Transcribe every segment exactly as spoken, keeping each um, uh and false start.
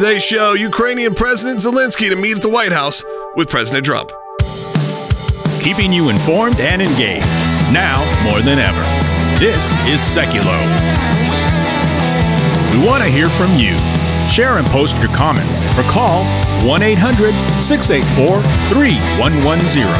Today's show, Ukrainian President Zelensky to meet at the White House with President Trump. Keeping you informed and engaged, now more than ever. This is Seculo. We want to hear from you. Share and post your comments or call one eight hundred, six eight four, three one one zero.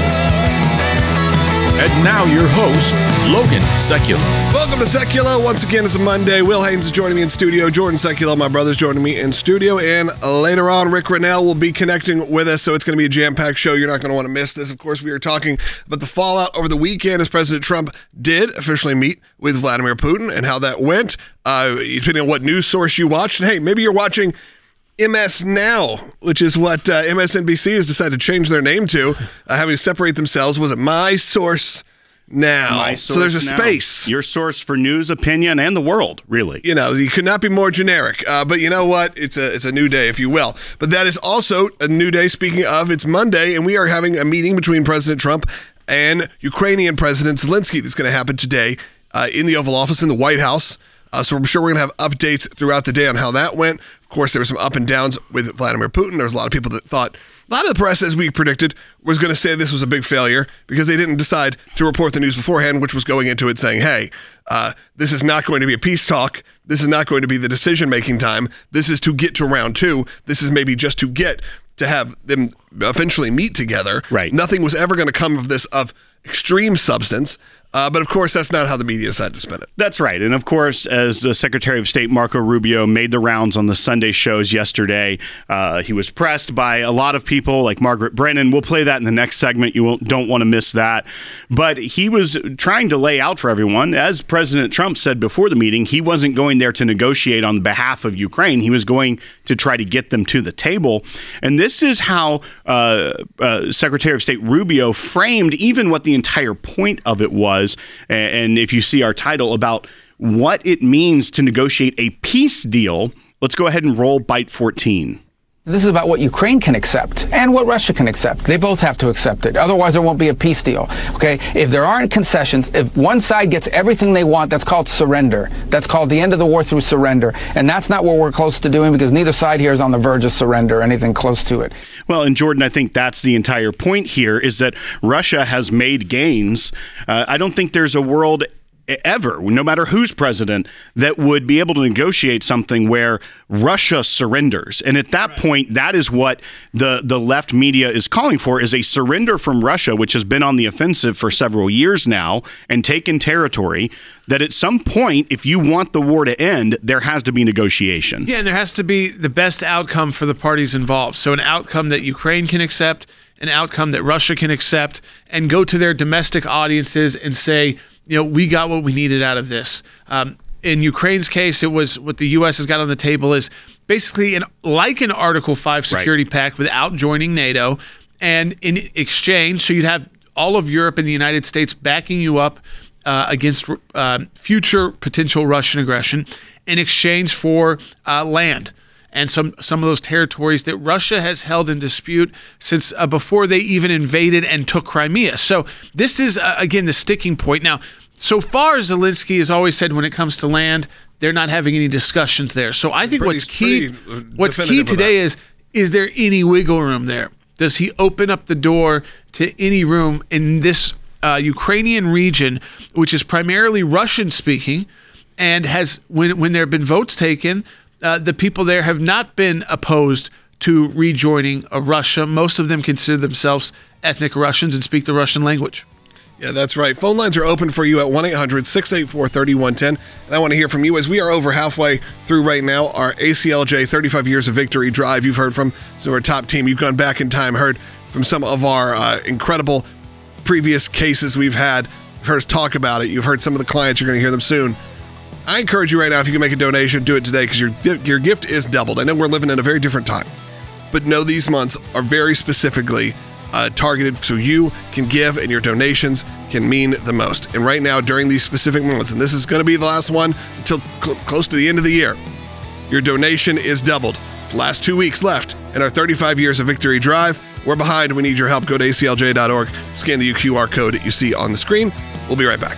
And now your host, Logan Seculo. Welcome to Seculo. Once again, it's a Monday. Will Haynes is joining me in studio. Jordan Seculo, my brother's joining me in studio. And later on, Rick Rennell will be connecting with us, so it's going to be a jam-packed show. You're not going to want to miss this. Of course, we are talking about the fallout over the weekend as President Trump did officially meet with Vladimir Putin and how that went, uh, depending on what news source you watched. And hey, maybe you're watching M S Now, which is what uh, M S N B C has decided to change their name to, uh, having to separate themselves. Was it My Source Now? My so there's a Now. space. Your source for news, opinion, and the world, really. You know, you could not be more generic. Uh, but you know what? It's a it's a new day, if you will. But that is also a new day. Speaking of, it's Monday, and we are having a meeting between President Trump and Ukrainian President Zelensky that's going to happen today uh, in the Oval Office in the White House. Uh, so I'm sure we're going to have updates throughout the day on how that went. Of course, there were some up and downs with Vladimir Putin. There was a lot of people that thought, a lot of the press, as we predicted, was going to say this was a big failure because they didn't decide to report the news beforehand, which was going into it saying, hey, uh, this is not going to be a peace talk. This is not going to be the decision-making time. This is to get to round two. This is maybe just to get to have them eventually meet together. Right. Nothing was ever going to come of this of extreme substance. Uh, but of course, that's not how the media decided to spin it. That's right. And of course, as the Secretary of State Marco Rubio made the rounds on the Sunday shows yesterday, uh, he was pressed by a lot of people like Margaret Brennan. We'll play that in the next segment. You won't, don't want to miss that. But he was trying to lay out for everyone, as President Trump said before the meeting, he wasn't going there to negotiate on behalf of Ukraine. He was going to try to get them to the table. And this is how uh, uh, Secretary of State Rubio framed even what the entire point of it was. And if you see our title about what it means to negotiate a peace deal, let's go ahead and roll Byte fourteen. This is about what Ukraine can accept and what Russia can accept. They both have to accept it. Otherwise, there won't be a peace deal. Okay? If there aren't concessions, if one side gets everything they want, that's called surrender. That's called the end of the war through surrender. And that's not what we're close to doing because neither side here is on the verge of surrender or anything close to it. Well, and Jordan, I think that's the entire point here is that Russia has made gains. Uh, I don't think there's a world ever, no matter who's president, that would be able to negotiate something where Russia surrenders. And at that right. point, that is what the, the left media is calling for, is a surrender from Russia, which has been on the offensive for several years now and taken territory, that at some point, if you want the war to end, there has to be negotiation. Yeah, and there has to be the best outcome for the parties involved. So an outcome that Ukraine can accept, an outcome that Russia can accept, and go to their domestic audiences and say, you know, we got what we needed out of this. Um, in Ukraine's case, it was what the U S has got on the table is basically an like an Article five security right. pact without joining NATO. And in exchange, so you'd have all of Europe and the United States backing you up uh, against uh, future potential Russian aggression in exchange for uh, land. And some, some of those territories that Russia has held in dispute since uh, before they even invaded and took Crimea. So this is, uh, again, the sticking point. Now, so far, Zelensky has always said when it comes to land, they're not having any discussions there. So I think pretty, what's key what's key today is, is there any wiggle room there? Does he open up the door to any room in this uh, Ukrainian region, which is primarily Russian-speaking, and has, when, when there have been votes taken, Uh, the people there have not been opposed to rejoining uh, Russia. Most of them consider themselves ethnic Russians and speak the Russian language. Yeah, that's right. Phone lines are open for you at one eight hundred, six eight four, three one one zero. And I want to hear from you as we are over halfway through right now our A C L J thirty-five Years of Victory Drive. You've heard from some of our top team. You've gone back in time, heard from some of our uh, incredible previous cases we've had. You've heard us talk about it. You've heard some of the clients. You're going to hear them soon. I encourage you right now, if you can make a donation, do it today because your your gift is doubled. I know we're living in a very different time, but know these months are very specifically uh, targeted so you can give and your donations can mean the most. And right now, during these specific moments, and this is going to be the last one until cl- close to the end of the year, your donation is doubled. It's the last two weeks left in our thirty-five Years of Victory Drive. We're behind. We need your help. Go to A C L J dot org. Scan the Q R code that you see on the screen. We'll be right back.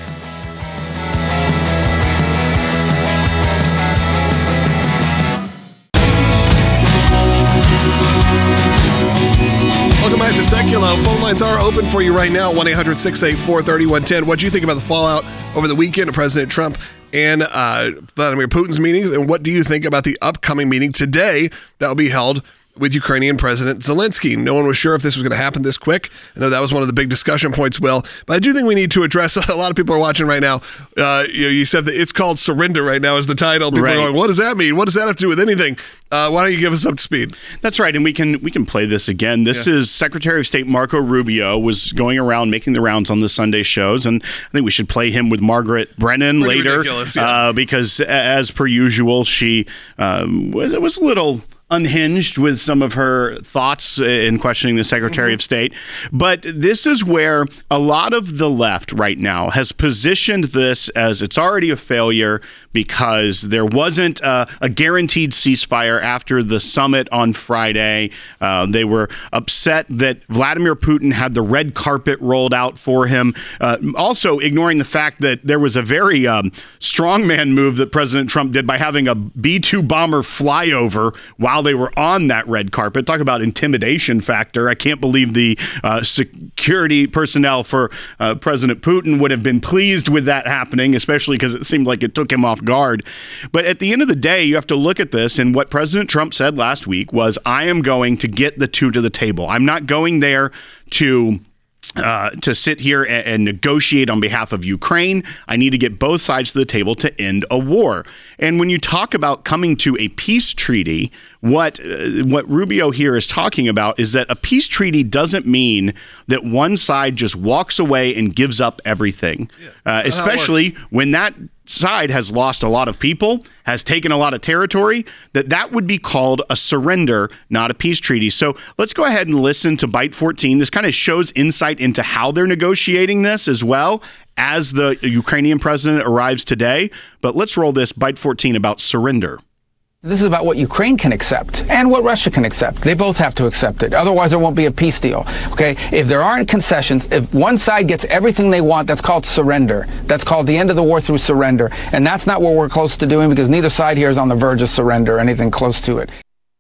Dracula. Phone lines are open for you right now, one eight hundred six eight four three one one zero. What do you think about the fallout over the weekend of President Trump and uh, Vladimir Putin's meetings? And what do you think about the upcoming meeting today that will be held with Ukrainian President Zelensky? No one was sure if this was going to happen this quick. I know that was one of the big discussion points, Will. But I do think we need to address, a lot of people are watching right now. Uh, you, know, you said that it's called Surrender right now is the title. People right. are going, what does that mean? What does that have to do with anything? Uh, why don't you give us up to speed? That's right, and we can we can play this again. This Yeah. is Secretary of State Marco Rubio was going around making the rounds on the Sunday shows, and I think we should play him with Margaret Brennan Pretty later, ridiculous, yeah. uh, because as per usual, she um, was it was a little unhinged with some of her thoughts in questioning the Secretary of State. But this is where a lot of the left right now has positioned this as it's already a failure because there wasn't a, a guaranteed ceasefire after the summit on Friday. Uh, they were upset that Vladimir Putin had the red carpet rolled out for him. Uh, also ignoring the fact that there was a very um, strongman move that President Trump did by having a B two bomber fly over while they were on that red carpet. Talk about intimidation factor. I can't believe the uh, security personnel for uh, President Putin would have been pleased with that happening, especially because it seemed like it took him off guard. But at the end of the day, you have to look at this, and what President Trump said last week was, I am going to get the two to the table. I'm not going there to Uh, to sit here and, and negotiate on behalf of Ukraine. I need to get both sides to the table to end a war. And when you talk about coming to a peace treaty, what uh, what Rubio here is talking about is that a peace treaty doesn't mean that one side just walks away and gives up everything, uh, especially when that side has lost a lot of people, has taken a lot of territory, that that would be called a surrender, not a peace treaty. So let's go ahead and listen to Byte fourteen. This kind of shows insight into how they're negotiating this as well as the Ukrainian president arrives today. But let's roll this Byte fourteen about surrender. This is about what Ukraine can accept and what Russia can accept. They both have to accept it. Otherwise, there won't be a peace deal. Okay? If there aren't concessions, if one side gets everything they want, that's called surrender. That's called the end of the war through surrender. And that's not what we're close to doing because neither side here is on the verge of surrender or anything close to it.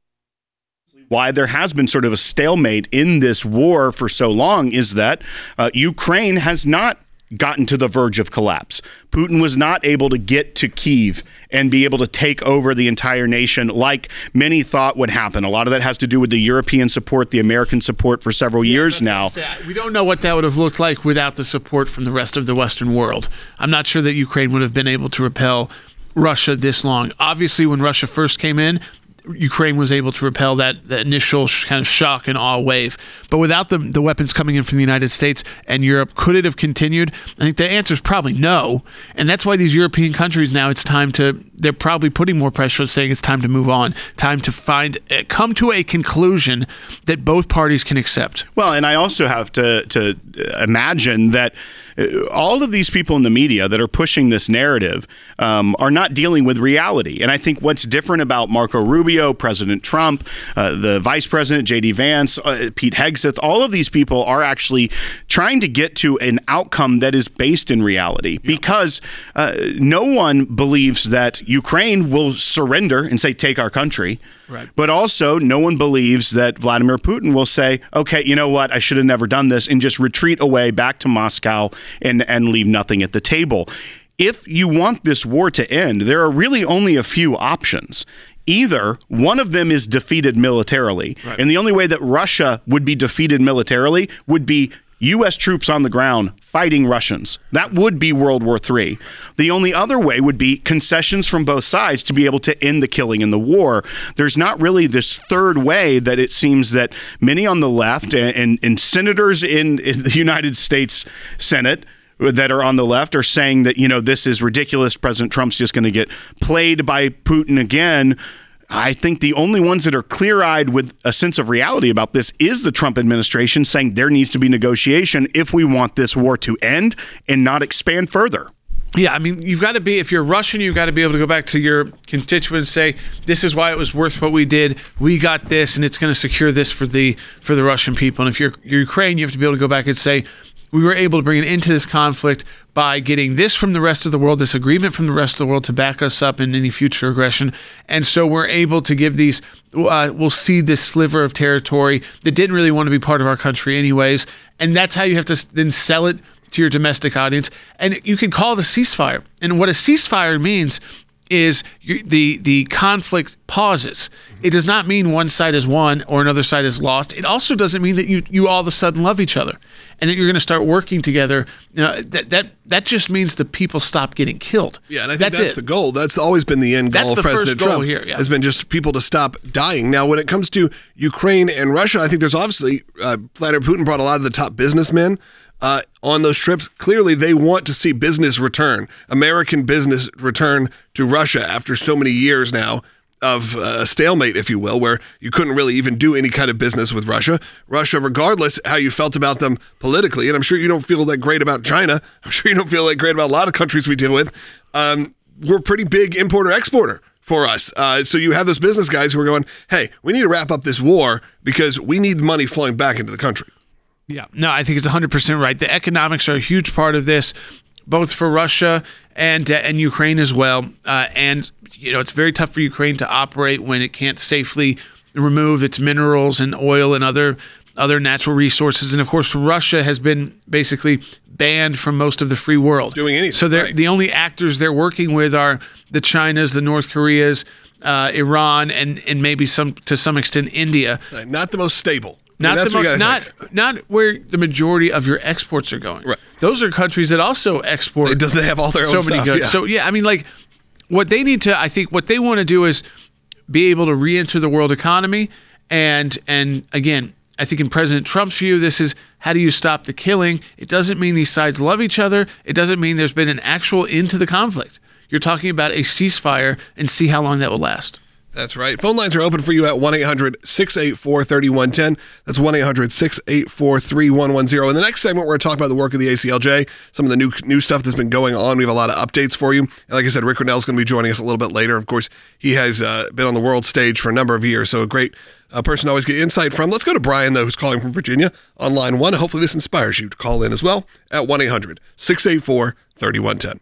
Why there has been sort of a stalemate in this war for so long is that uh, Ukraine has not gotten to the verge of collapse. Putin was not able to get to Kyiv and be able to take over the entire nation like many thought would happen. A lot of that has to do with the European support, the American support for several yeah, years now. We don't know what that would have looked like without the support from the rest of the Western world. I'm not sure that Ukraine would have been able to repel Russia this long. Obviously, when Russia first came in, Ukraine was able to repel that, that initial sh- kind of shock and awe wave. But without the, the weapons coming in from the United States and Europe, could it have continued? I think the answer is probably no. And that's why these European countries now, it's time to, they're probably putting more pressure saying it's time to move on, time to find, uh, come to a conclusion that both parties can accept. Well, and I also have to, to imagine that all of these people in the media that are pushing this narrative um, are not dealing with reality. And I think what's different about Marco Rubio, President Trump, uh, the Vice President, J D Vance, uh, Pete Hegseth, all of these people are actually trying to get to an outcome that is based in reality yeah. because uh, no one believes that Ukraine will surrender and say, take our country. Right. But also, no one believes that Vladimir Putin will say, okay, you know what, I should have never done this, and just retreat away back to Moscow and, and leave nothing at the table. If you want this war to end, there are really only a few options. Either one of them is defeated militarily, right. and the only way that Russia would be defeated militarily would be U S troops on the ground fighting Russians. That would be World War Three. The only other way would be concessions from both sides to be able to end the killing in the war. There's not really this third way that it seems that many on the left and, and, and senators in, in the United States Senate that are on the left are saying that, you know, this is ridiculous. President Trump's just going to get played by Putin again. I think the only ones that are clear-eyed with a sense of reality about this is the Trump administration saying there needs to be negotiation if we want this war to end and not expand further. Yeah, I mean, you've got to be, if you're Russian, you've got to be able to go back to your constituents and say, this is why it was worth what we did. We got this, and it's going to secure this for the for the Russian people. And if you're, you're Ukraine, you have to be able to go back and say, we were able to bring an end to this conflict by getting this from the rest of the world, this agreement from the rest of the world to back us up in any future aggression. And so we're able to give these, uh, we'll see this sliver of territory that didn't really want to be part of our country anyways. And that's how you have to then sell it to your domestic audience. And you can call it a ceasefire. And what a ceasefire means is you, the the conflict pauses. It does not mean one side is won or another side is lost. It also doesn't mean that you, you all of a sudden love each other and that you're going to start working together. You know, that that that just means the people stop getting killed. Yeah, and I think that's, that's it. the goal. That's always been the end goal That's of the President first goal Trump. here, yeah. Has been just people to stop dying. Now, when it comes to Ukraine and Russia, I think there's obviously uh, Vladimir Putin brought a lot of the top businessmen Uh, on those trips. Clearly, they want to see business return, American business return to Russia after so many years now of uh, stalemate, if you will, where you couldn't really even do any kind of business with Russia. Russia, regardless how you felt about them politically, and I'm sure you don't feel that great about China, I'm sure you don't feel that great about a lot of countries we deal with, um, we're a pretty big importer-exporter for us. Uh, so you have those business guys who are going, hey, we need to wrap up this war because we need money flowing back into the country. Yeah, no, I think it's one hundred percent right. The economics are a huge part of this, both for Russia and uh, and Ukraine as well. Uh, and, you know, it's very tough for Ukraine to operate when it can't safely remove its minerals and oil and other other natural resources. And, of course, Russia has been basically banned from most of the free world. Doing anything, So they're, right. the only actors they're working with are the Chinas, the North Koreas, uh, Iran, and, and maybe some to some extent India. Right, not the most stable. Not And that's the what mo- you gotta not think. not where the majority of your exports are going. Right. Those are countries that also export. They, do- they have all their so own many stuff. goods. Yeah. So yeah, I mean, like what they need to, I think, what they want to do is be able to re-enter the world economy, and and again, I think in President Trump's view, this is how do you stop the killing? It doesn't mean these sides love each other. It doesn't mean there's been an actual end to the conflict. You're talking about a ceasefire and see how long that will last. That's right. Phone lines are open for you at one eight hundred six eight four three one one zero. That's one eight hundred six eight four three one one zero. In the next segment, we're going to talk about the work of the A C L J, some of the new new stuff that's been going on. We have a lot of updates for you. And like I said, Rick Renell is going to be joining us a little bit later. Of course, he has uh, been on the world stage for a number of years, so a great uh, person to always get insight from. Let's go to Brian, though, who's calling from Virginia on line one. Hopefully this inspires you to call in as well at one eight hundred six eight four three one one zero.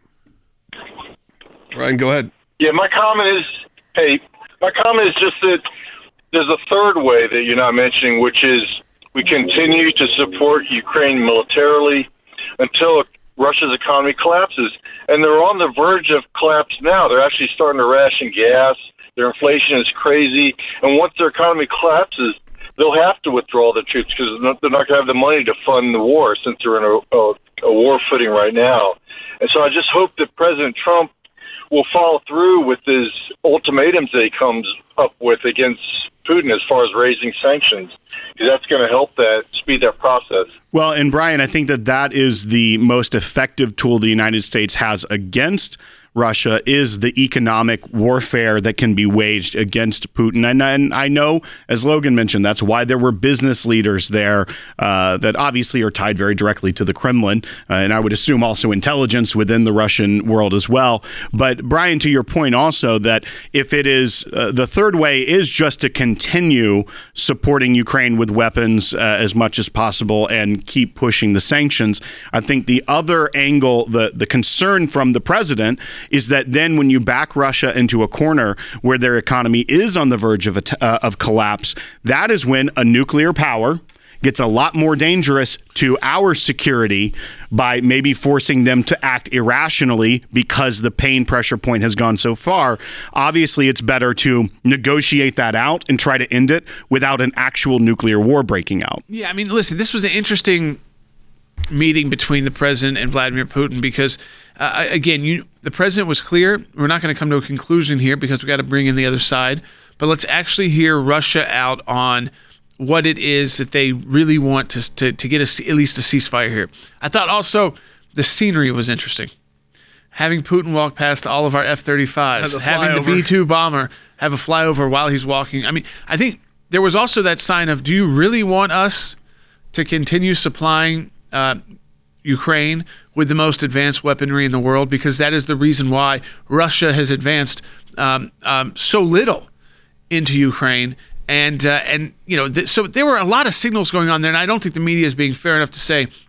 Brian, go ahead. Yeah, my comment is, hey, my comment is just that there's a third way that you're not mentioning, which is we continue to support Ukraine militarily until Russia's economy collapses. And they're on the verge of collapse now. They're actually starting to ration gas. Their inflation is crazy. And once their economy collapses, they'll have to withdraw their troops because they're not going to have the money to fund the war since they're in a, a, a war footing right now. And so I just hope that President Trump will follow through with his ultimatums that he comes up with against Putin as far as raising sanctions, because that's going to help that speed that process. Well, and Brian, I think that that is the most effective tool the United States has against Russia is the economic warfare that can be waged against Putin. And, and I know, as Logan mentioned, that's why there were business leaders there uh, that obviously are tied very directly to the Kremlin. Uh, and I would assume also intelligence within the Russian world as well. But Brian, to your point also, that if it is uh, the third way is just to continue supporting Ukraine with weapons uh, as much as possible and keep pushing the sanctions. I think the other angle, the, the concern from the president is that then when you back Russia into a corner where their economy is on the verge of a t- uh, of collapse, that is when a nuclear power gets a lot more dangerous to our security by maybe forcing them to act irrationally because the pain pressure point has gone so far. Obviously, it's better to negotiate that out and try to end it without an actual nuclear war breaking out. Yeah, I mean, listen, this was an interesting meeting between the president and Vladimir Putin because, uh, again, you, the president was clear. We're not going to come to a conclusion here because we got to bring in the other side. But let's actually hear Russia out on what it is that they really want to to, to get a, at least a ceasefire here. I thought also the scenery was interesting. Having Putin walk past all of our F thirty-fives, having the B two bomber have a flyover while he's walking. I mean, I think there was also that sign of, do you really want us to continue supplying uh, Ukraine with the most advanced weaponry in the world? Because that is the reason why Russia has advanced um, um, so little into Ukraine. And, uh, and you know, th- so there were a lot of signals going on there, and I don't think the media is being fair enough to say,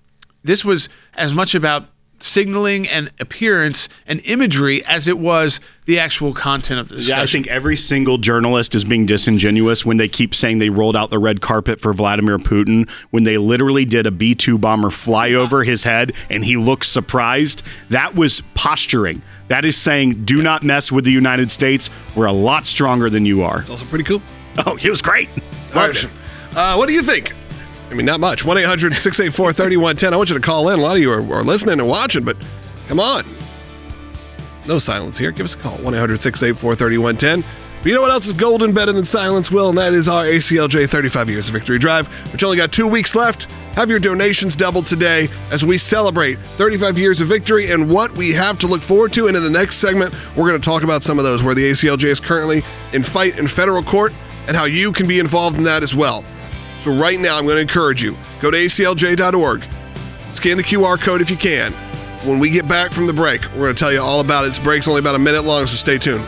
this was as much about signaling and appearance and imagery as it was the actual content of the discussion. Yeah, I think every single journalist is being disingenuous when they keep saying they rolled out the red carpet for Vladimir Putin, when they literally did a B two bomber fly over his head and he looked surprised. That was posturing. That is saying, do not mess with the United States. We're a lot stronger than you are. It's also pretty cool. Oh, he was great. All right. Uh, what do you think? I mean, not much. one eight hundred six eight four three one one zero. I want you to call in. A lot of you are, are listening and watching, but come on. No silence here. Give us a call. one eight hundred six eight four three one one zero. But you know what else is golden better than silence, Will? And that is our A C L J thirty-five Years of Victory Drive, which only got two weeks left. Have your donations doubled today as we celebrate thirty-five years of victory and what we have to look forward to. And in the next segment, we're going to talk about some of those where the A C L J is currently in fight in federal court and how you can be involved in that as well. So right now, I'm going to encourage you, go to A C L J dot org, scan the Q R code if you can. When we get back from the break, we're going to tell you all about it. This break's only about a minute long, so stay tuned.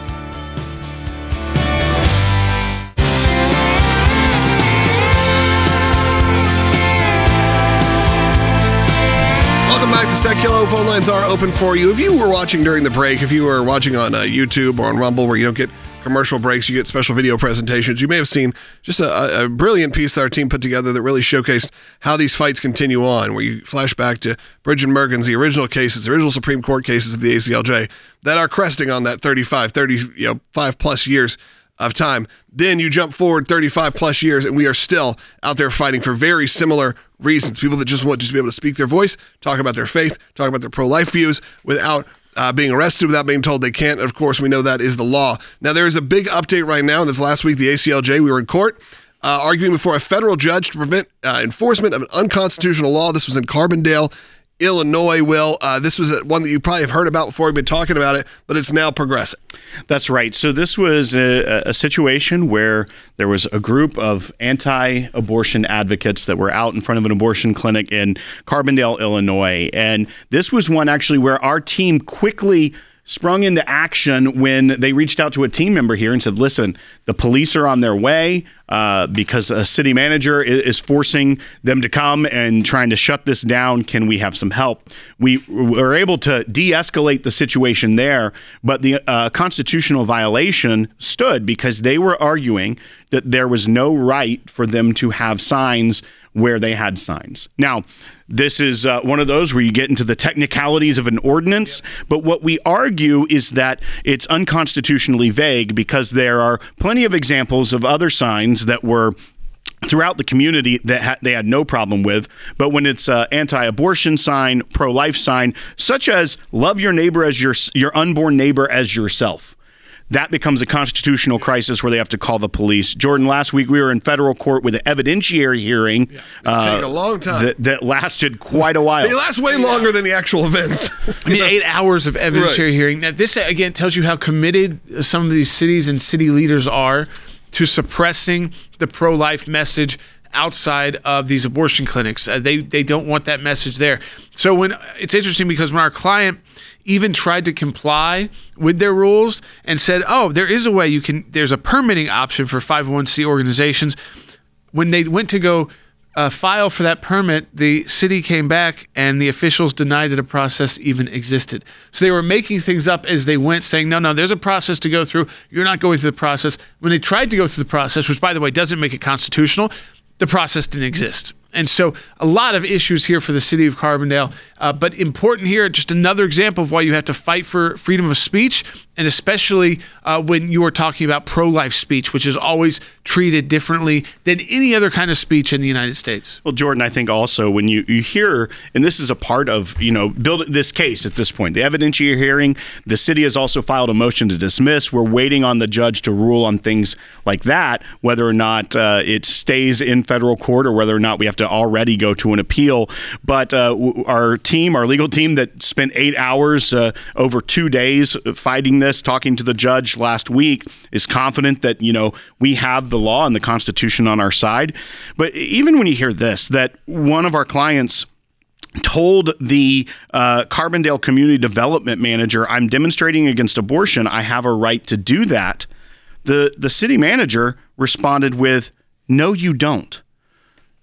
Welcome back to Seculo. Phone lines are open for you. If you were watching during the break, if you were watching on uh, YouTube or on Rumble where you don't get commercial breaks, you get special video presentations, you may have seen just a, a brilliant piece that our team put together that really showcased how these fights continue on, where you flash back to Bridget Mergens, the original cases, the original Supreme Court cases of the A C L J that are cresting on that thirty-five, thirty, you know, five plus years of time. Then you jump forward thirty-five plus years and we are still out there fighting for very similar reasons. People that just want to be able to speak their voice, talk about their faith, talk about their pro-life views without Uh, being arrested, without being told they can't. And of course, we know that is the law. Now, there is a big update right now. This last week, the A C L J, we were in court uh, arguing before a federal judge to prevent uh, enforcement of an unconstitutional law. This was in Carbondale, Illinois, Will. Uh, this was one that you probably have heard about before. We've been talking about it, but it's now progressing. That's right. So this was a, a situation where there was a group of anti-abortion advocates that were out in front of an abortion clinic in Carbondale, Illinois. And this was one actually where our team quickly sprung into action when they reached out to a team member here and said, listen, the police are on their way uh, because a city manager is forcing them to come and trying to shut this down. Can we have some help? We were able to de-escalate the situation there, but the uh, constitutional violation stood because they were arguing that there was no right for them to have signs where they had signs. Now, this is uh, one of those where you get into the technicalities of an ordinance, but what we argue is that it's unconstitutionally vague because there are plenty of examples of other signs that were throughout the community that ha- they had no problem with. But when it's an anti-abortion sign, pro-life sign, such as love your neighbor as your your unborn neighbor as yourself, that becomes a constitutional crisis where they have to call the police. Jordan, last week we were in federal court with an evidentiary hearing. Yeah, uh, take a long time. That, that lasted quite a while. They last way longer than the actual events. I mean, eight hours of evidentiary right. hearing. Now, this, again, tells you how committed some of these cities and city leaders are to suppressing the pro-life message outside of these abortion clinics. Uh, they they don't want that message there. So when it's interesting because when our client even tried to comply with their rules and said, oh, there is a way you can, there's a permitting option for five oh one c organizations. When they went to go uh, file for that permit, the city came back and the officials denied that a process even existed. So they were making things up as they went, saying, no, no, there's a process to go through. You're not going through the process. When they tried to go through the process, which by the way doesn't make it constitutional, the process didn't exist. And so a lot of issues here for the city of Carbondale, uh, but important here, just another example of why you have to fight for freedom of speech, and especially uh, when you are talking about pro-life speech, which is always treated differently than any other kind of speech in the United States. Well, Jordan, I think also when you, you hear, and this is a part of, you know, build this case at this point, the evidentiary hearing, the city has also filed a motion to dismiss. We're waiting on the judge to rule on things like that, whether or not uh, it stays in federal court or whether or not we have to already go to an appeal. But uh, our team, our legal team that spent eight hours uh, over two days fighting this, talking to the judge last week, is confident that, you know, we have the law and the Constitution on our side. But even when you hear this, that one of our clients told the uh, Carbondale Community Development Manager, I'm demonstrating against abortion, I have a right to do that. The, the city manager responded with, no, you don't.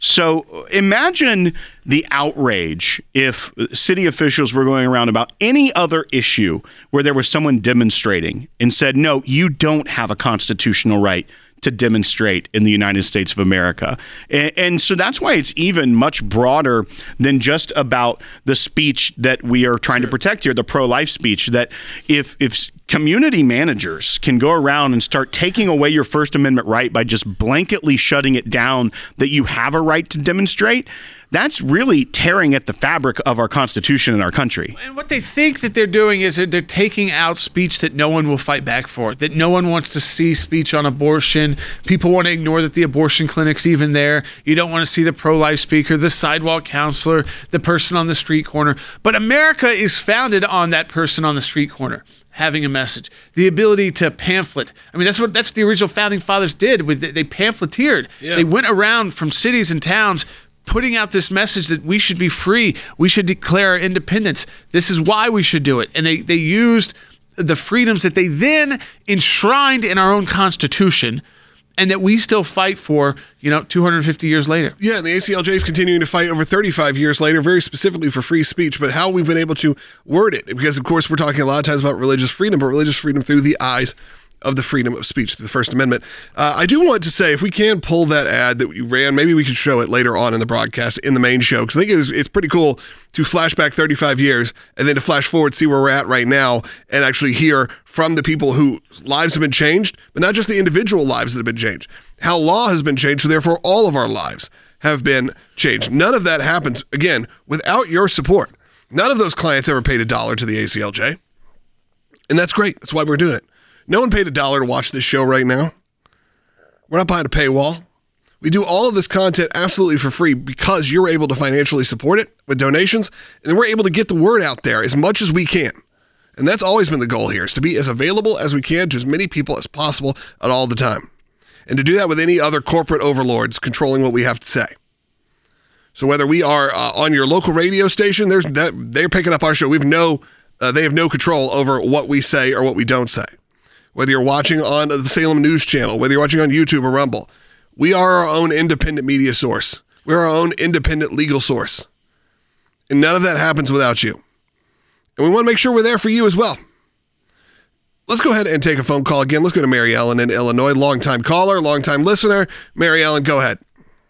So imagine the outrage if city officials were going around about any other issue where there was someone demonstrating and said, no, you don't have a constitutional right to demonstrate in the United States of America. And, and so that's why it's even much broader than just about the speech that we are trying to protect here, the pro-life speech, that if if community managers can go around and start taking away your First Amendment right by just blanketly shutting it down that you have a right to demonstrate, that's really tearing at the fabric of our Constitution and our country. And what they think that they're doing is that they're taking out speech that no one will fight back for, that no one wants to see speech on abortion. People want to ignore that the abortion clinic's even there. You don't want to see the pro-life speaker, the sidewalk counselor, the person on the street corner. But America is founded on that person on the street corner having a message, the ability to pamphlet. I mean, that's what that's what the original founding fathers did. With they pamphleteered. Yeah. They went around from cities and towns putting out this message that we should be free. We should declare our independence. This is why we should do it. And they, they used the freedoms that they then enshrined in our own Constitution and that we still fight for, you know, two hundred fifty years later. Yeah, and the A C L J is continuing to fight over thirty-five years later, very specifically for free speech, but how we've been able to word it. Because, of course, we're talking a lot of times about religious freedom, but religious freedom through the eyes of the freedom of speech, the First Amendment. Uh, I do want to say, if we can pull that ad that you ran, maybe we could show it later on in the broadcast in the main show, because I think it's, it's pretty cool to flash back thirty-five years and then to flash forward, see where we're at right now, and actually hear from the people whose lives have been changed, but not just the individual lives that have been changed, how law has been changed, so therefore all of our lives have been changed. None of that happens, again, without your support. None of those clients ever paid a dollar to the A C L J, and that's great. That's why we're doing it. No one paid a dollar to watch this show right now. We're not behind a paywall. We do all of this content absolutely for free because you're able to financially support it with donations, and then we're able to get the word out there as much as we can. And that's always been the goal here, is to be as available as we can to as many people as possible at all the time. And to do that with any other corporate overlords controlling what we have to say. So whether we are uh, on your local radio station, there's that, they're picking up our show. We have no, uh, they have no control over what we say or what we don't say. Whether you're watching on the Salem News Channel, whether you're watching on YouTube or Rumble, we are our own independent media source. We're our own independent legal source. And none of that happens without you. And we want to make sure we're there for you as well. Let's go ahead and take a phone call again. Let's go to Mary Ellen in Illinois. Longtime caller, longtime listener. Mary Ellen, go ahead.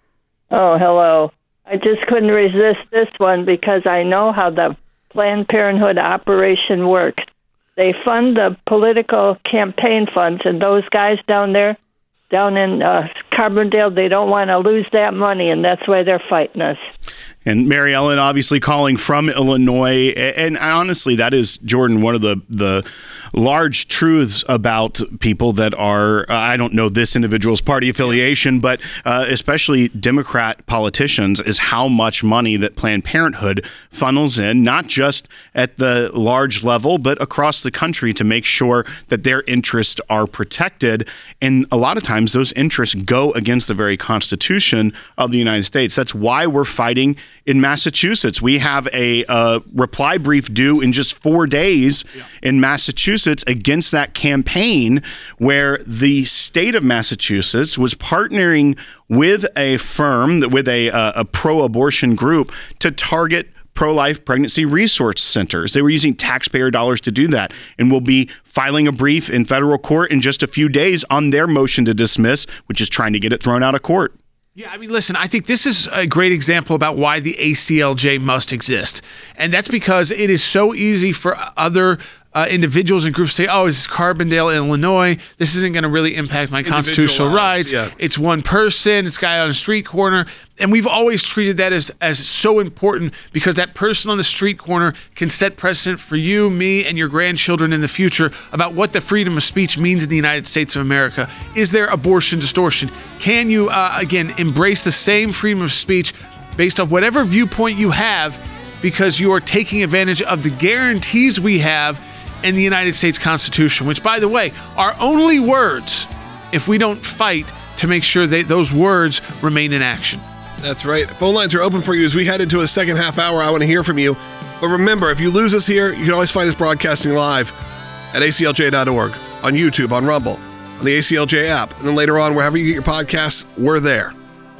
Oh, hello. I just couldn't resist this one because I know how the Planned Parenthood operation works. They fund the political campaign funds, and those guys down there, down in uh, Carbondale, they don't want to lose that money, and that's why they're fighting us. And Mary Ellen obviously calling from Illinois. And honestly, that is, Jordan, one of the, the large truths about people that are, uh, I don't know this individual's party affiliation, but uh, especially Democrat politicians, is how much money that Planned Parenthood funnels in, not just at the large level, but across the country to make sure that their interests are protected. And a lot of times those interests go against the very Constitution of the United States. That's why we're fighting in Massachusetts. We have a uh, reply brief due in just four days yeah. in Massachusetts against that campaign, where the state of Massachusetts was partnering with a firm, with a, uh, a pro-abortion group, to target pro-life pregnancy resource centers. They were using taxpayer dollars to do that, and will be filing a brief in federal court in just a few days on their motion to dismiss, which is trying to get it thrown out of court. Yeah, I mean, listen, I think this is a great example about why the A C L J must exist. And that's because it is so easy for other uh, individuals and groups to say, oh, this is Carbondale, Illinois. This isn't going to really impact my constitutional rights. Yeah. It's one person. It's a guy on a street corner. And we've always treated that as, as so important, because that person on the street corner can set precedent for you, me, and your grandchildren in the future about what the freedom of speech means in the United States of America. Is there abortion distortion? Can you, uh, again, embrace the same freedom of speech based on whatever viewpoint you have, because you are taking advantage of the guarantees we have in the United States Constitution, which, by the way, are only words if we don't fight to make sure that those words remain in action. That's right. Phone lines are open for you as we head into a second half hour. I want to hear from you. But remember, if you lose us here, you can always find us broadcasting live at A C L J dot org, on YouTube, on Rumble, on the A C L J app, and then later on, wherever you get your podcasts, we're there.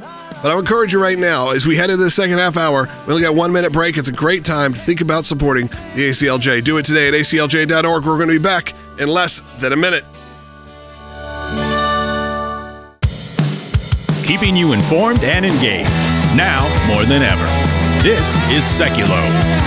But I'll encourage you right now, as we head into the second half hour, we only got one minute break. It's a great time to think about supporting the A C L J. Do it today at A C L J dot org. We're going to be back in less than a minute. Keeping you informed and engaged, now more than ever. This is Seculo.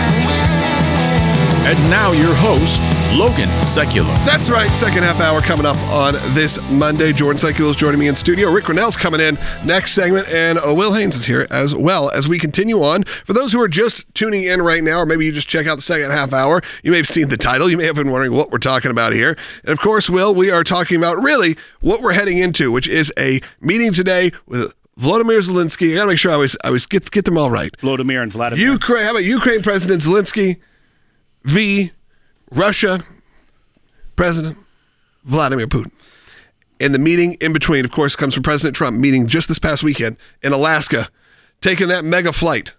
And now your host, Logan Seculo. That's right, second half hour coming up on this Monday. Jordan Seculo is joining me in studio. Rick Rennell's coming in next segment, and uh, Will Haynes is here as well as we continue on. For those who are just tuning in right now, or maybe you just check out the second half hour, you may have seen the title. You may have been wondering what we're talking about here. And of course, Will, we are talking about really what we're heading into, which is a meeting today with Volodymyr Zelensky. I got to make sure I always, I always get, get them all right. Volodymyr and Vladimir. Ukraine, how about Ukraine President Zelensky v. Russia President Vladimir Putin. And the meeting in between, of course, comes from President Trump meeting just this past weekend in Alaska, taking that mega flight.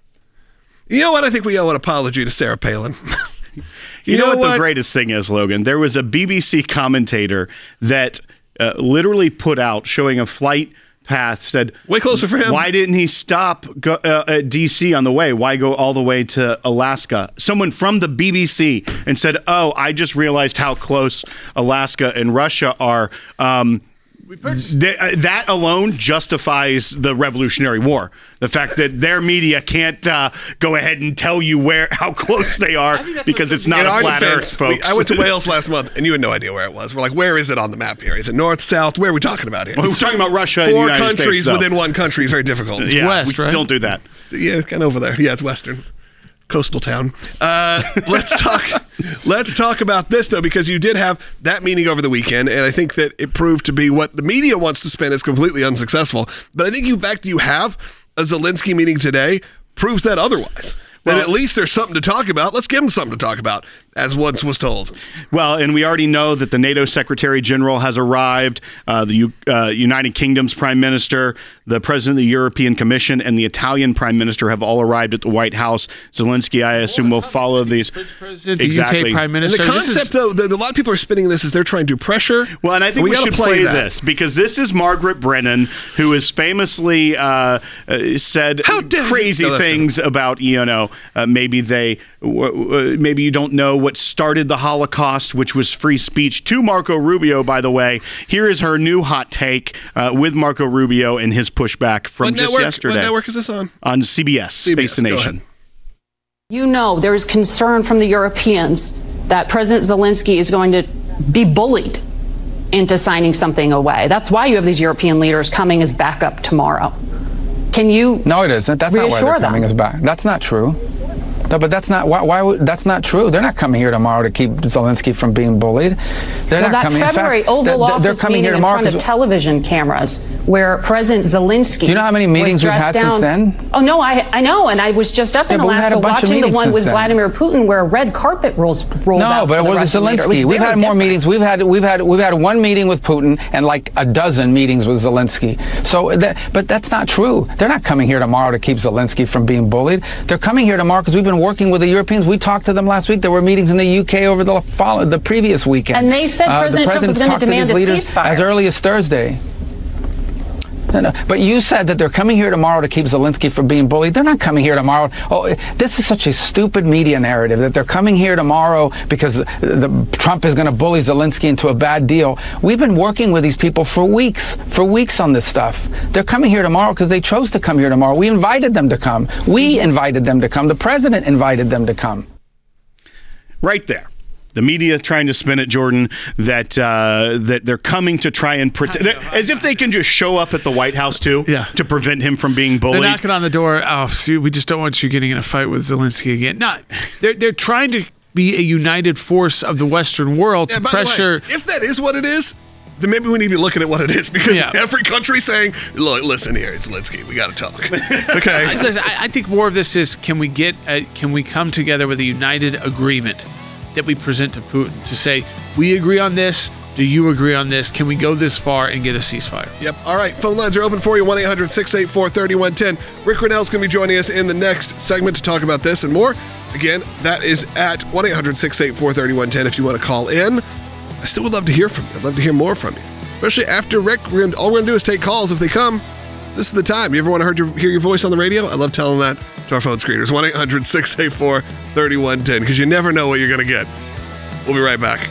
You know what? I think we owe an apology to Sarah Palin. you, you know, know what, what the greatest thing is, Logan? There was a B B C commentator that uh, literally put out showing a flight path, said, way closer for him. Why didn't he stop go, uh, at D C on the way? Why go all the way to Alaska? Someone from the B B C and said, oh, I just realized how close Alaska and Russia are. Um, th- uh, that alone justifies the Revolutionary War. The fact that their media can't uh, go ahead and tell you where how close they are because it's not in a our flat defense, Earth, folks. We, I went to Wales last month, and you had no idea where it was. We're like, where is it on the map here? Is it north, south? Where are we talking about here? Well, we're talking about Russia and the Four United countries States, within one country is very difficult. It's yeah, west, we right? Don't do that. Yeah, kind of over there. Yeah, it's western. Coastal town. Uh, let's talk. Let's talk about this though, because you did have that meeting over the weekend, and I think that it proved to be what the media wants to spin as completely unsuccessful. But I think the fact that you have a Zelensky meeting today proves that otherwise. That Well, at least there's something to talk about. Let's give him something to talk about, as once was told. Well, and we already know that the NATO Secretary General has arrived, uh, the U- uh, United Kingdom's Prime Minister, the President of the European Commission, and the Italian Prime Minister have all arrived at the White House. Zelensky, I assume, will follow these. President, the exactly. U K Prime And Minister. the This is- concept, though, that a lot of people are spinning this is they're trying to pressure. Well, and I think we we, gotta should play play, that. this because this is Margaret Brennan, who has famously uh, uh, said How dare you? crazy No, that's things about, you know, uh, maybe they, w- w- maybe you don't know what started the Holocaust, which was free speech, to Marco Rubio, by the way. Here is her new hot take uh, with Marco Rubio and his pushback from What just network, yesterday. what network is this on? On C B S, C B S, Face the go Nation. ahead. You know, there is concern from the Europeans that President Zelensky is going to be bullied into signing something away. That's why you have these European leaders coming as backup tomorrow. Can you No, it isn't. That's not why reassure they're coming them? as back. That's not true. No, but that's not why. Why would that's not true? They're not coming here tomorrow to keep Zelensky from being bullied. They're Well, not that coming. February in fact, Oval they're, Office they're coming meeting here in tomorrow. front of 'cause- television cameras, where President Zelensky. Do you know how many meetings was we've dressed had down. since then? Oh no, I I know, and I was just up in Yeah, but we've had Alaska a bunch of watching the meetings one since with then. Vladimir Putin, where a red carpet rolls rolled No, out. but for the with Russian leader. It was Zelensky, we've very had more different. meetings. We've had we've had we've had one meeting with Putin and like a dozen meetings with Zelensky. So, that, but that's not true. They're not coming here tomorrow to keep Zelensky from being bullied. They're coming here tomorrow because we've been working with the Europeans. We talked to them last week. There were meetings in the U K over the follow, the previous weekend. And they said Uh, President the Trump was presidents gonna talked to demand these a leaders ceasefire. as early as Thursday. No, no. But you said that they're coming here tomorrow to keep Zelensky from being bullied. They're not coming here tomorrow. Oh, this is such a stupid media narrative that they're coming here tomorrow because the, Trump is going to bully Zelensky into a bad deal. We've been working with these people for weeks, for weeks on this stuff. They're coming here tomorrow because they chose to come here tomorrow. We invited them to come. We invited them to come. The president invited them to come. Right there. The media trying to spin it, Jordan, that uh, that they're coming to try and protect, as if they can just show up at the White House too, Yeah. to prevent him from being bullied. They're knocking on the door. Oh, see, we just don't want you getting in a fight with Zelensky again. No, they're they're trying to be a united force of the Western world Yeah, to by the way, pressure. if that is what it is, then maybe we need to be looking at what it is because Yeah. every country saying, "Look, listen here, it's Zelensky. We got to talk." Okay. I, listen, I, I think more of this is can we get a, can we come together with a united agreement that we present to Putin to say we agree on this. Do you agree on this? Can we go this far and get a ceasefire? Yep. All right. Phone lines are open for you. one eight hundred six eight four three one one zero. Rick Rennell's going to be joining us in the next segment to talk about this and more. Again, that is at one eight hundred six eight four three one one zero if you want to call in. I still would love to hear from you. I'd love to hear more from you, especially after Rick. We're gonna, all we're going to do is take calls if they come. This is the time. You ever want to hear your, hear your voice on the radio? I love telling that to our phone screeners. one eight hundred six eight four three one one zero because you never know what you're going to get. We'll be right back.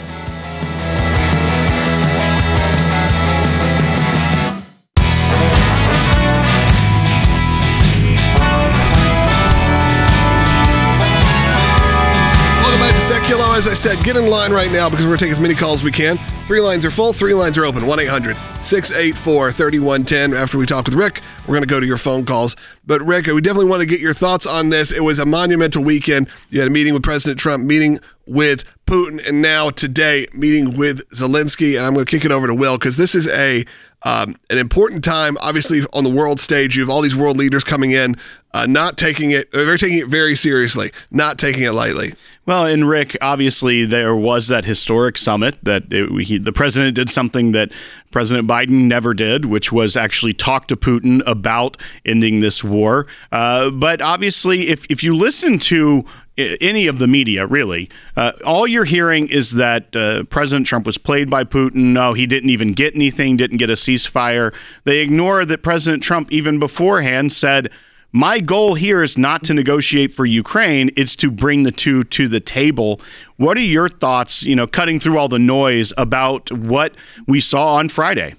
Seculo, as I said, get in line right now because we're going to take as many calls as we can. Three lines are full, three lines are open. one eight hundred six eight four three one one zero. After we talk with Rick, we're going to go to your phone calls. But Rick, we definitely want to get your thoughts on this. It was a monumental weekend. You had a meeting with President Trump, meeting with Putin, and now today, meeting with Zelensky. And I'm going to kick it over to Will because this is a um, an important time, obviously, on the world stage. You have all these world leaders coming in, uh, not taking it, they're taking it very seriously, not taking it lightly. Well, and Rick, obviously there was that historic summit that it, he, the president did something that President Biden never did, which was actually talk to Putin about ending this war. Uh, but obviously, if, if you listen to any of the media, really, uh, all you're hearing is that uh, President Trump was played by Putin. No, he didn't even get anything, didn't get a ceasefire. They ignore that President Trump, even beforehand, said, my goal here is not to negotiate for Ukraine. It's to bring the two to the table. What are your thoughts, you know, cutting through all the noise about what we saw on Friday?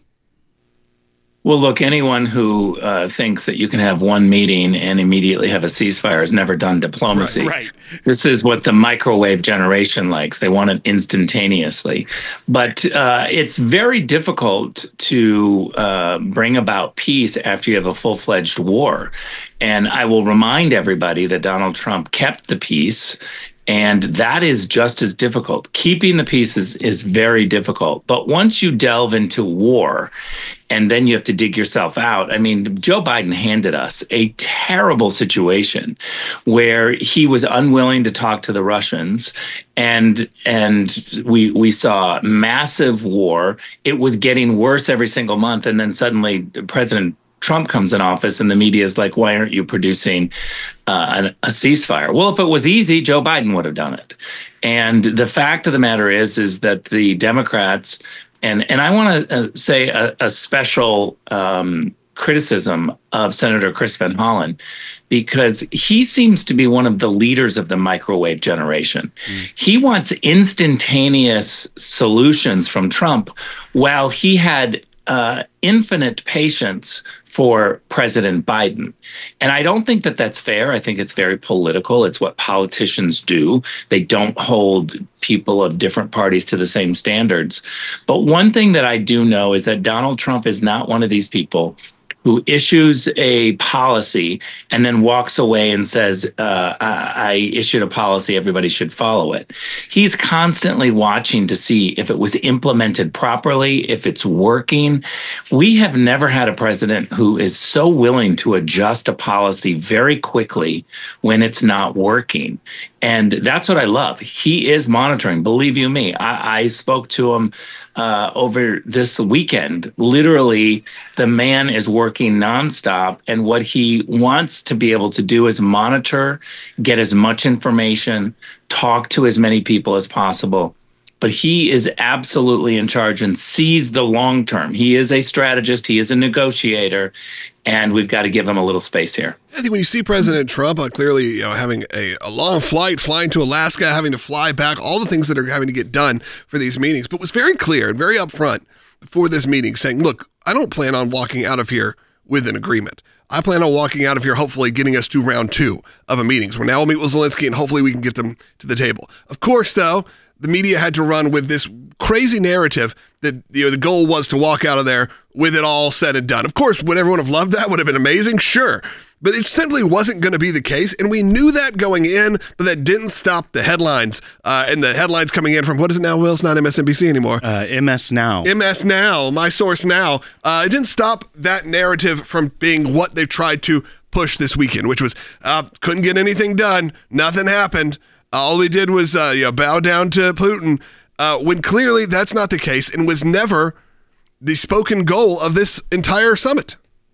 Well, look, anyone who uh, thinks that you can have one meeting and immediately have a ceasefire has never done diplomacy. Right, right. This is what the microwave generation likes. They want it instantaneously. But uh, it's very difficult to uh, bring about peace after you have a full-fledged war. And I will remind everybody that Donald Trump kept the peace. And that is just as difficult. Keeping the peace is, is very difficult. But once you delve into war, and then you have to dig yourself out. I mean, Joe Biden handed us a terrible situation where he was unwilling to talk to the Russians, and and we we saw massive war. It was getting worse every single month, and then suddenly President Trump comes in office and the media is like, why aren't you producing uh, a, a ceasefire? Well, if it was easy, Joe Biden would have done it. And the fact of the matter is, is that the Democrats, and, and I want to uh, say a, a special um, criticism of Senator Chris Van Hollen, because he seems to be one of the leaders of the microwave generation. Mm. He wants instantaneous solutions from Trump, while he had Uh, infinite patience for President Biden. And I don't think that that's fair. I think it's very political. It's what politicians do. They don't hold people of different parties to the same standards. But one thing that I do know is that Donald Trump is not one of these people who issues a policy and then walks away and says, uh, I, I issued a policy, everybody should follow it. He's constantly watching to see if it was implemented properly, if it's working. We have never had a president who is so willing to adjust a policy very quickly when it's not working. And that's what I love. He is monitoring. Believe you me, I, I spoke to him uh, over this weekend. Literally, the man is working nonstop. And what he wants to be able to do is monitor, get as much information, talk to as many people as possible. But he is absolutely in charge and sees the long term. He is a strategist. He is a negotiator. And we've got to give him a little space here. I think when you see President Trump uh, clearly you know, having a, a long flight, flying to Alaska, having to fly back, all the things that are having to get done for these meetings, but was very clear and very upfront before this meeting saying, look, I don't plan on walking out of here with an agreement. I plan on walking out of here, hopefully getting us to round two of a meetings where now we'll meet with Zelensky and hopefully we can get them to the table. Of course, though, the media had to run with this crazy narrative that you know the goal was to walk out of there with it all said and done. Of course, would everyone have loved that? Would have been amazing? Sure. But it simply wasn't going to be the case, and we knew that going in, but that didn't stop the headlines. Uh, and the headlines coming in from, what is it now, Will? It's not M S N B C anymore. Uh, M S Now. M S Now, my source now. Uh, it didn't stop that narrative from being what they tried to push this weekend, which was uh, couldn't get anything done, nothing happened. All we did was uh, you know, bow down to Putin, uh, when clearly that's not the case and was never the spoken goal of this entire summit.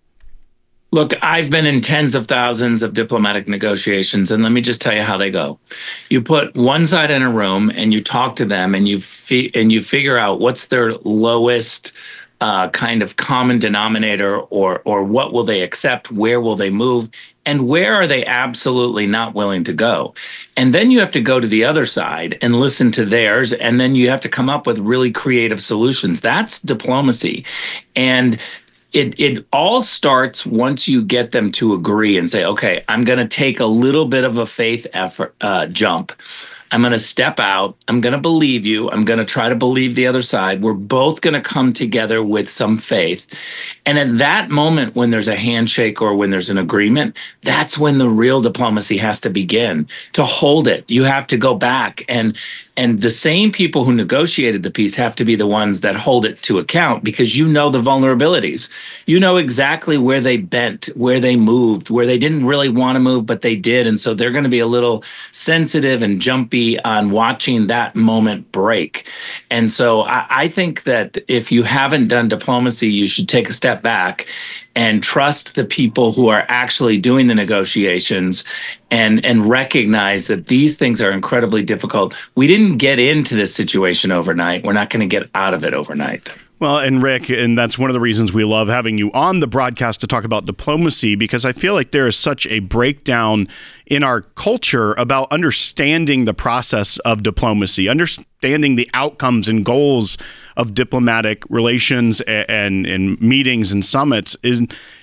Look, I've been in tens of thousands of diplomatic negotiations, and let me just tell you how they go. You put one side in a room and you talk to them and you fi- and you figure out what's their lowest uh, kind of common denominator, or or what will they accept? Where will they move? And where are they absolutely not willing to go? And then you have to go to the other side and listen to theirs. And then you have to come up with really creative solutions. That's diplomacy. And it it all starts once you get them to agree and say, okay, I'm going to take a little bit of a faith effort uh, jump. I'm going to step out. I'm going to believe you. I'm going to try to believe the other side. We're both going to come together with some faith. And at that moment, when there's a handshake or when there's an agreement, that's when the real diplomacy has to begin. To hold it, you have to go back. And and the same people who negotiated the peace have to be the ones that hold it to account, because you know the vulnerabilities. You know exactly where they bent, where they moved, where they didn't really want to move, but they did. And so they're going to be a little sensitive and jumpy on watching that moment break. And so I, I think that if you haven't done diplomacy, you should take a step back and trust the people who are actually doing the negotiations, and and recognize that these things are incredibly difficult. We didn't get into this situation overnight. We're not going to get out of it overnight. Well, and Rick, and that's one of the reasons we love having you on the broadcast to talk about diplomacy, because I feel like there is such a breakdown in our culture about understanding the process of diplomacy, understanding the outcomes and goals of diplomatic relations and, and, and meetings and summits. Is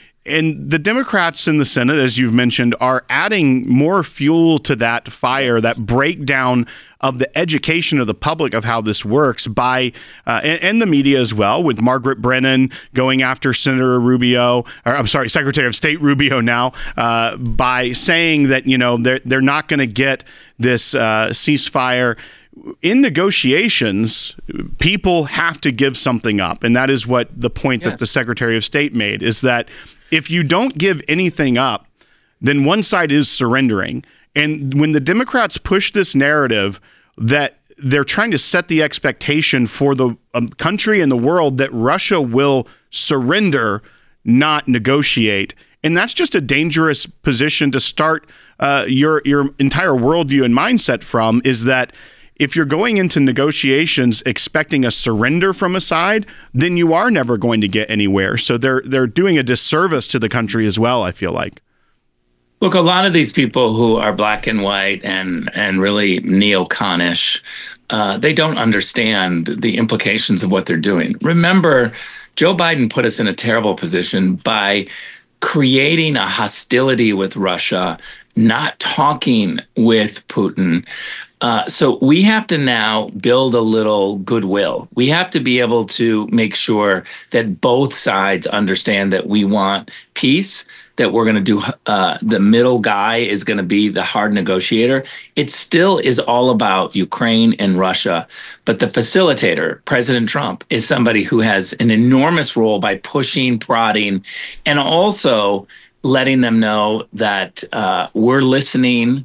And the Democrats in the Senate, as you've mentioned, are adding more fuel to that fire, that breakdown of the education of the public of how this works by, uh, and, and the media as well, with Margaret Brennan going after Senator Rubio, or I'm sorry, Secretary of State Rubio now, uh, by saying that, you know, they're, they're not going to get this uh, ceasefire. In negotiations, people have to give something up. And that is what the point yes. that the Secretary of State made, is that if you don't give anything up, then one side is surrendering. And when the Democrats push this narrative that they're trying to set the expectation for the um, country and the world that Russia will surrender, not negotiate. And that's just a dangerous position to start uh, your, your entire worldview and mindset from, is that if you're going into negotiations expecting a surrender from a side, then you are never going to get anywhere. So they're they're doing a disservice to the country as well, I feel like. Look, a lot of these people who are black and white and and really neoconish, uh, they don't understand the implications of what they're doing. Remember, Joe Biden put us in a terrible position by creating a hostility with Russia, not talking with Putin. Uh, so we have to now build a little goodwill. We have to be able to make sure that both sides understand that we want peace, that we're going to do, uh, the middle guy is going to be the hard negotiator. It still is all about Ukraine and Russia. But the facilitator, President Trump, is somebody who has an enormous role by pushing, prodding, and also letting them know that uh, we're listening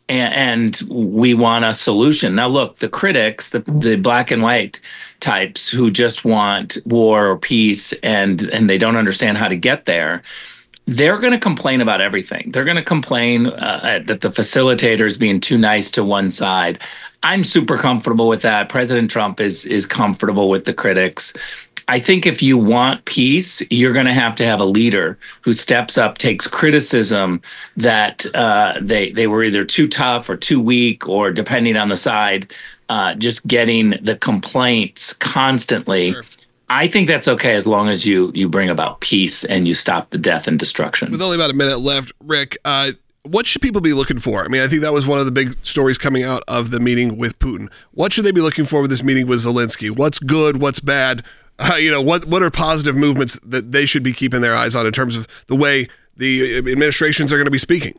and we want a solution. Now, look, the critics, the, the black and white types who just want war or peace and, and they don't understand how to get there, they're going to complain about everything. They're going to complain uh, that the facilitator is being too nice to one side. I'm super comfortable with that. President Trump is is comfortable with the critics. I think if you want peace, you're going to have to have a leader who steps up, takes criticism that uh, they they were either too tough or too weak, or depending on the side, uh, just getting the complaints constantly. Sure. I think that's okay as long as you you bring about peace and you stop the death and destruction. With only about a minute left, Rick, uh, what should people be looking for? I mean, I think that was one of the big stories coming out of the meeting with Putin. What should they be looking for with this meeting with Zelensky? What's good? What's bad? Uh, you know, what what are positive movements that they should be keeping their eyes on in terms of the way the administrations are going to be speaking?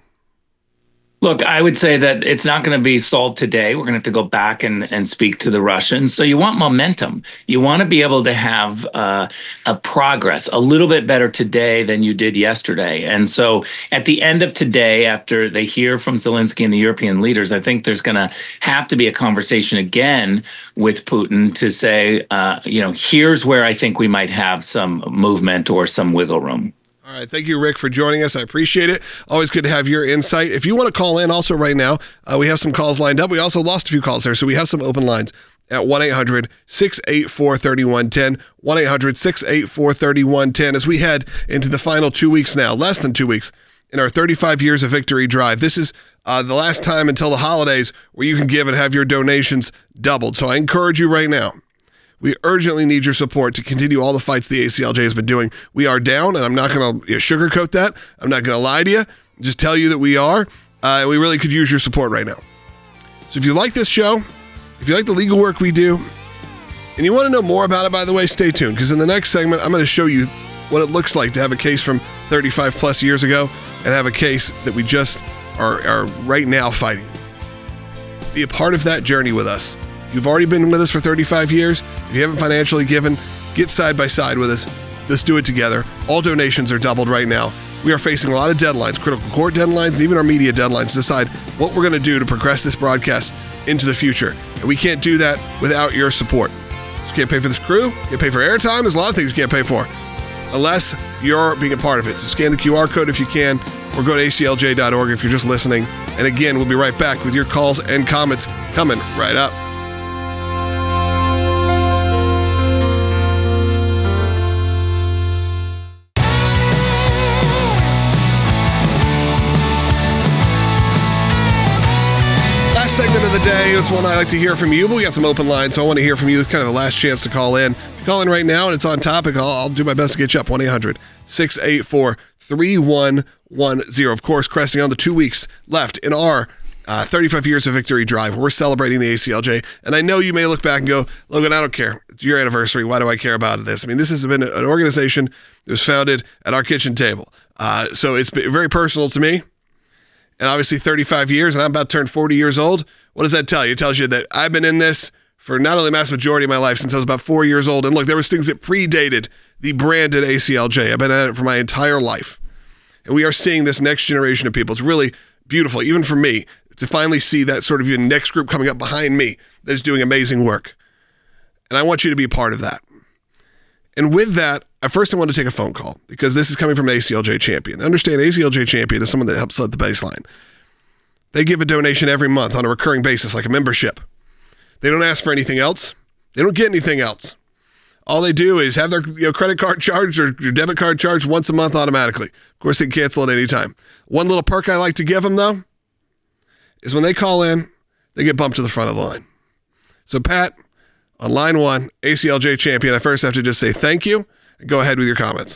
Look, I would say that it's not going to be solved today. We're going to have to go back and, and speak to the Russians. So you want momentum. You want to be able to have uh, a progress a little bit better today than you did yesterday. And so at the end of today, after they hear from Zelensky and the European leaders, I think there's going to have to be a conversation again with Putin to say, uh, you know, here's where I think we might have some movement or some wiggle room. All right. Thank you, Rick, for joining us. I appreciate it. Always good to have your insight. If you want to call in also right now, uh, we have some calls lined up. We also lost a few calls there, so we have some open lines. at one eight hundred six eight four three one one zero, one eight hundred six eight four three one one zero, as we head into the final two weeks now, less than two weeks, in our thirty-five Years of Victory drive. This is uh, the last time until the holidays where you can give and have your donations doubled. So I encourage you right now. We urgently need your support to continue all the fights the A C L J has been doing. We are down, and I'm not going to sugarcoat that. I'm not going to lie to you. Just tell you that we are. Uh, we really could use your support right now. So if you like this show, if you like the legal work we do, and you want to know more about it, by the way, stay tuned, because in the next segment, I'm going to show you what it looks like to have a case from thirty-five plus years ago and have a case that we just are, are right now fighting. Be a part of that journey with us. You've already been with us for thirty-five years. If you haven't financially given, get side by side with us. Let's do it together. All donations are doubled right now. We are facing a lot of deadlines, critical court deadlines, and even our media deadlines to decide what we're going to do to progress this broadcast into the future. And we can't do that without your support. So you can't pay for this crew, you can't pay for airtime. There's a lot of things you can't pay for unless you're being a part of it. So scan the Q R code if you can, or go to A C L J dot org if you're just listening. And again, we'll be right back with your calls and comments coming right up. Segment of the day. It's one I like to hear from you, but we got some open lines, so I want to hear from you. It's kind of the last chance to call in. Call in right now, and it's on topic. I'll, I'll do my best to get you up. one eight hundred six eight four three one one zero. Of course, cresting on the two weeks left in our uh, thirty-five Years of Victory drive. We're celebrating the A C L J, and I know you may look back and go, Logan, I don't care. It's your anniversary. Why do I care about this? I mean, this has been an organization that was founded at our kitchen table, uh, so it's very personal to me. And obviously thirty-five years, and I'm about to turn forty years old. What does that tell you? It tells you that I've been in this for not only the mass majority of my life since I was about four years old. And look, there was things that predated the branded A C L J. I've been at it for my entire life. And we are seeing this next generation of people. It's really beautiful, even for me, to finally see that sort of next group coming up behind me that is doing amazing work. And I want you to be a part of that. And with that, at first I want to take a phone call because this is coming from an A C L J champion. Understand, A C L J champion is someone that helps set the baseline. They give a donation every month on a recurring basis, like a membership. They don't ask for anything else. They don't get anything else. All they do is have their you know, credit card charged or your debit card charged once a month automatically. Of course, they can cancel at any time. One little perk I like to give them, though, is when they call in, they get bumped to the front of the line. So, Pat, on line one, A C L J champion, I first have to just say thank you. Go ahead with your comments.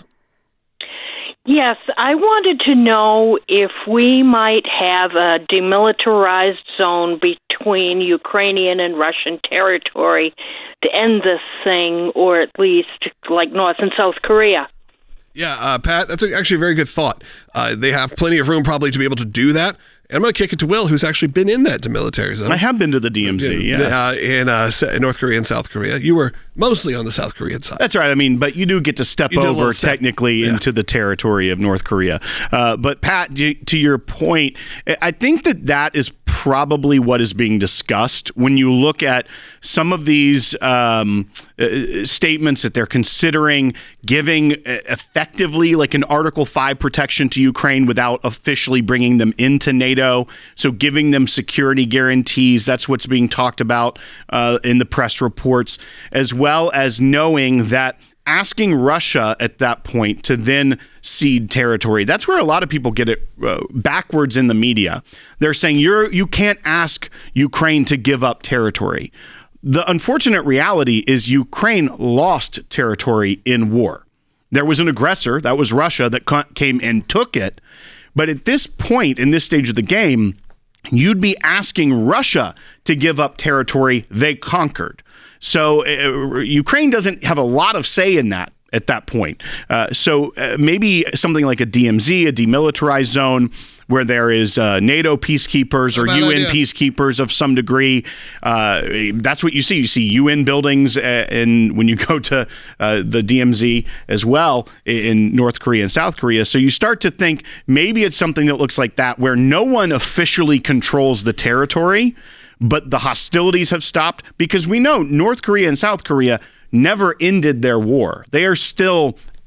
Yes, I wanted to know if we might have a demilitarized zone between Ukrainian and Russian territory to end this thing, or at least like North and South Korea. Yeah, uh, Pat, that's actually a very good thought. Uh, they have plenty of room probably to be able to do that. And I'm going to kick it to Will, who's actually been in that demilitarized zone. I have been to the D M Z, in, yes. Uh, in, uh, in North Korea and South Korea. You were mostly on the South Korean side. That's right. I mean, but you do get to step over technically yeah. into the territory of North Korea. Uh, but Pat, to your point, I think that that is probably what is being discussed when you look at some of these um, uh, statements that they're considering giving effectively like an Article five protection to Ukraine without officially bringing them into NATO. So giving them security guarantees, that's what's being talked about uh, in the press reports, as well as knowing that asking Russia at that point to then cede territory. That's where a lot of people get it uh, backwards in the media. They're saying you're you can't ask Ukraine to give up territory. The unfortunate reality is Ukraine lost territory in war. There was an aggressor, that was Russia, that came and took it. But at this point, in this stage of the game, you'd be asking Russia to give up territory they conquered. So uh, Ukraine doesn't have a lot of say in that at that point. Uh, so uh, maybe something like a D M Z, a demilitarized zone, where there is uh, NATO peacekeepers or U N idea. peacekeepers of some degree. Uh, that's what you see. You see U N buildings, uh, and when you go to uh, the D M Z as well in North Korea and South Korea. So you start to think maybe it's something that looks like that, where no one officially controls the territory, but the hostilities have stopped, because we know North Korea and South Korea never ended their war. They are still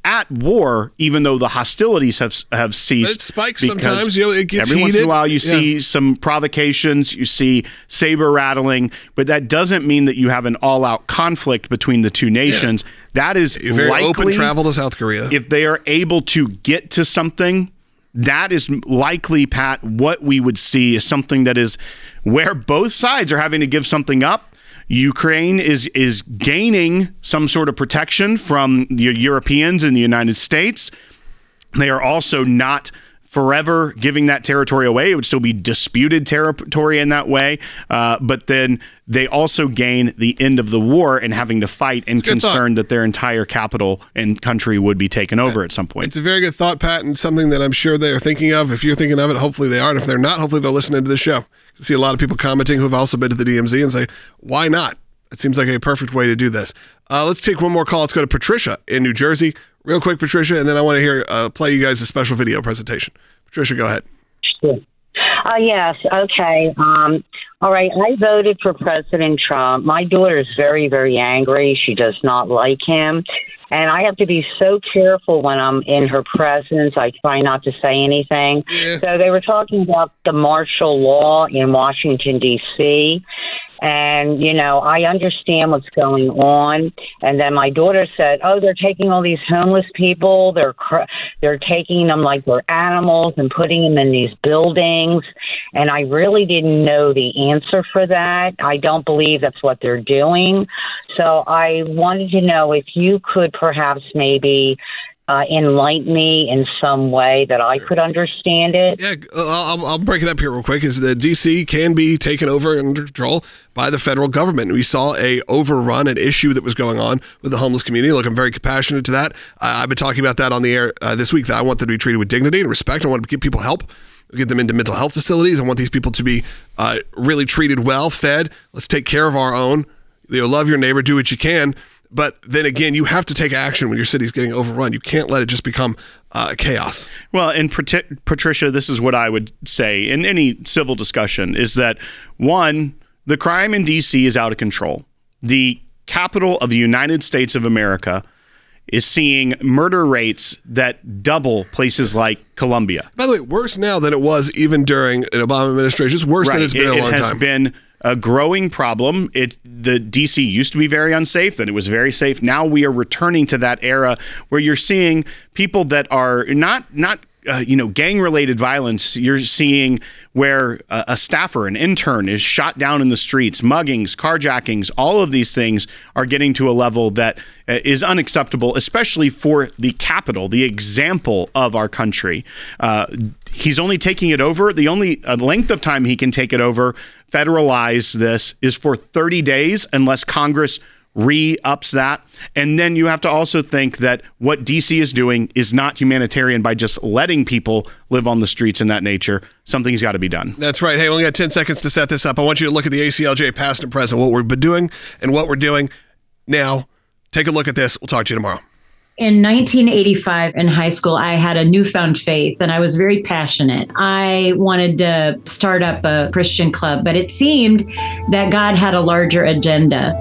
at war, even though the hostilities have have ceased. It spikes sometimes. You know, it gets every heated. once in a while, you Yeah. see some provocations, you see saber rattling, but that doesn't mean that you have an all-out conflict between the two nations. Yeah. That is Very likely open travel to South Korea. if they are able to get to something. That is likely, Pat, what we would see is something that is where both sides are having to give something up. Ukraine is is gaining some sort of protection from the Europeans and the United States. They are also not forever giving that territory away. It would still be disputed territory in that way. Uh, but then they also gain the end of the war and having to fight and concerned that their entire capital and country would be taken over at some point. It's a very good thought, Pat, and something that I'm sure they're thinking of. If you're thinking of it, hopefully they are. And if they're not, hopefully they're listening to this show. I see a lot of people commenting who've also been to the D M Z and say, why not? It seems like a perfect way to do this. Uh, let's take one more call. Let's go to Patricia in New Jersey. Real quick, Patricia, and then I want to hear uh, play you guys a special video presentation. Patricia, go ahead. Sure. Uh, yes, okay. Um, all right, I voted for President Trump. My daughter is very, very angry. She does not like him. And I have to be so careful when I'm in her presence. I try not to say anything. Yeah. So they were talking about the martial law in Washington, D C, and, you know, I understand what's going on. And then my daughter said, oh, they're taking all these homeless people. They're cr- they're taking them like they're animals and putting them in these buildings. And I really didn't know the answer for that. I don't believe that's what they're doing. So I wanted to know if you could perhaps maybe Uh, enlighten me in some way that I could understand it. Yeah, I'll, I'll break it up here real quick. Is the D C can be taken over and under control by the federal government. We saw a overrun, an issue that was going on with the homeless community. Look, I'm very compassionate to that. Uh, I've been talking about that on the air uh, this week, that I want them to be treated with dignity and respect. I want to give people help, get them into mental health facilities. I want these people to be uh, really treated well, fed. Let's take care of our own. You know, love your neighbor, do what you can. But then again, you have to take action when your city's getting overrun. You can't let it just become uh, chaos. Well, and Pat- Patricia, this is what I would say in any civil discussion is that, one, the crime in D C is out of control. The capital of the United States of America is seeing murder rates that double places like Colombia. By the way, worse now than it was even during an Obama administration. It's worse right. than it's been it, in a long time. It has time. been a growing problem. It the D C used to be very unsafe, then it was very safe. Now we are returning to that era where you're seeing people that are not not uh, you know gang-related violence. You're seeing where uh, a staffer, an intern, is shot down in the streets, muggings, carjackings. All of these things are getting to a level that uh, is unacceptable, especially for the capital, the example of our country. Uh, he's only taking it over. The only uh, length of time he can take it over, federalize this, is for thirty days unless Congress re-ups that. And then you have to also think that what D C is doing is not humanitarian by just letting people live on the streets in that nature. Something's got to be done. That's right. Hey, we only got ten seconds to set this up. I want you to look at the A C L J past and present, what we've been doing and what we're doing now. Take a look at this. We'll talk to you tomorrow. In nineteen eighty-five in high school, I had a newfound faith and I was very passionate. I wanted to start up a Christian club, but it seemed that God had a larger agenda.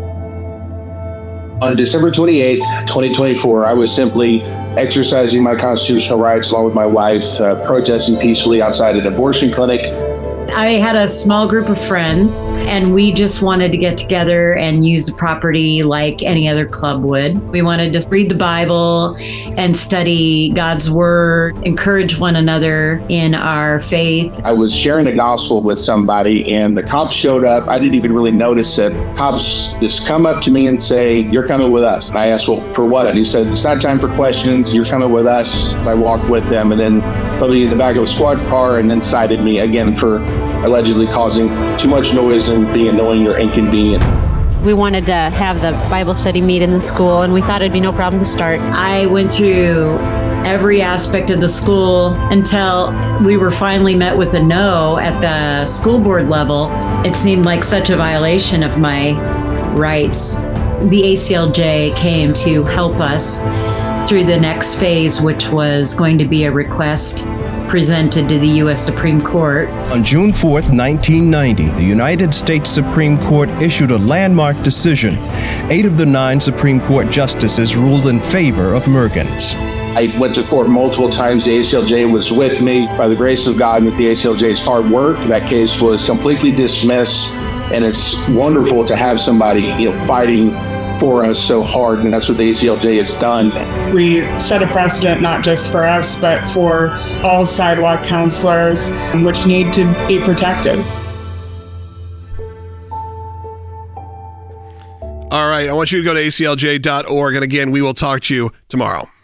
On December twenty-eighth, twenty twenty-four, I was simply exercising my constitutional rights along with my wife, uh, protesting peacefully outside an abortion clinic. I had a small group of friends and we just wanted to get together and use the property like any other club would. We wanted to read the Bible and study God's word, encourage one another in our faith. I was sharing the gospel with somebody and the cops showed up. I didn't even really notice it. Cops just come up to me and say, "You're coming with us." And I asked, "Well, for what?" And he said, "It's not time for questions. You're coming with us." I walked with them and then put me in the back of a squad car and then cited me again for allegedly causing too much noise and being annoying or inconvenient. We wanted to have the Bible study meet in the school, and we thought it'd be no problem to start. I went through every aspect of the school until we were finally met with a no at the school board level. It seemed like such a violation of my rights. The A C L J came to help us through the next phase, which was going to be a request presented to the U S Supreme Court. On June fourth, nineteen ninety, the United States Supreme Court issued a landmark decision. Eight of the nine Supreme Court justices ruled in favor of Mergens. I went to court multiple times. The A C L J was with me. By the grace of God and with the A C L J's hard work, that case was completely dismissed. And it's wonderful to have somebody, you know, fighting for us so hard, and that's what the A C L J has done. We set a precedent not just for us, but for all sidewalk counselors, which need to be protected. All right, I want you to go to A C L J dot org, and again, we will talk to you tomorrow.